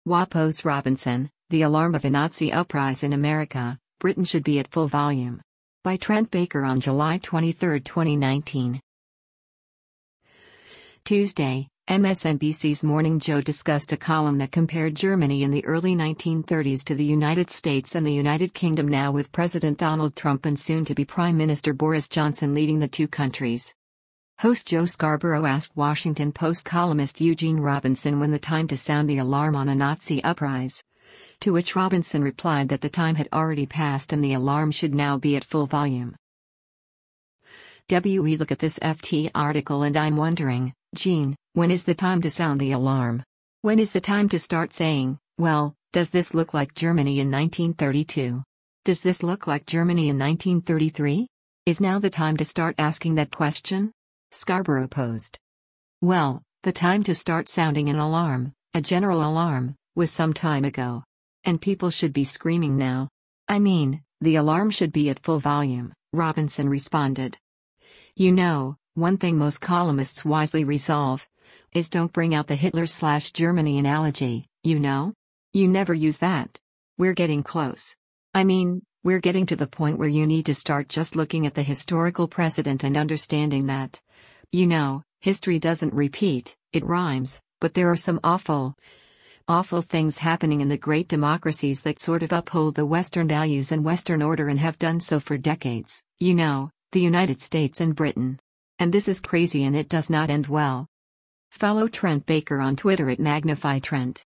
Wapos Robinson, The Alarm of a Nazi Uprising in America, Britain Should Be at Full Volume. By Trent Baker on July 23, 2019. Tuesday, MSNBC's Morning Joe discussed a column that compared Germany in the early 1930s to the United States and the United Kingdom now, with President Donald Trump and soon-to-be Prime Minister Boris Johnson leading the two countries. Host Joe Scarborough asked Washington Post columnist Eugene Robinson when the time to sound the alarm on a Nazi uprising, to which Robinson replied that the time had already passed and the alarm should now be at full volume. We look at this FT article and I'm wondering, Gene, when is the time to sound the alarm? When is the time to start saying, well, does this look like Germany in 1932? Does this look like Germany in 1933? Is now the time to start asking that question? Scarborough posed. Well, the time to start sounding an alarm, a general alarm, was some time ago. And people should be screaming now. I mean, the alarm should be at full volume, Robinson responded. You know, one thing most columnists wisely resolve is don't bring out the Hitler/Germany analogy, you know? You never use that. We're getting close. I mean, we're getting to the point where you need to start just looking at the historical precedent and understanding that, you know, history doesn't repeat, it rhymes, but there are some awful things happening in the great democracies that sort of uphold the Western values and Western order and have done so for decades, you know, the United States and Britain. And this is crazy and it does not end well. Follow Trent Baker on Twitter at MagnifyTrent.